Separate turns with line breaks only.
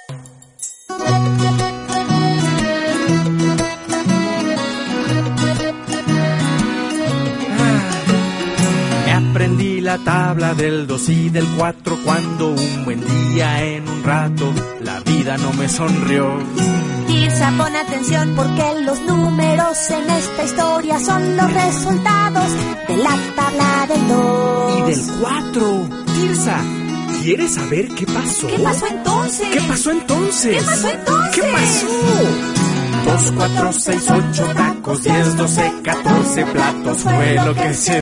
Aprendí la tabla del 2 y del 4 cuando un buen día en un rato la vida no me sonrió.
Tirsa, pon atención porque los números en esta historia son los resultados de la tabla del 2
y del 4. Tirsa, ¿quieres saber qué pasó?
¿Qué pasó entonces?
¿Qué pasó entonces?
¿Qué pasó entonces?
¿Qué pasó? 2, 4, 6, 8 tacos, 10, 12, 14 platos fue lo que se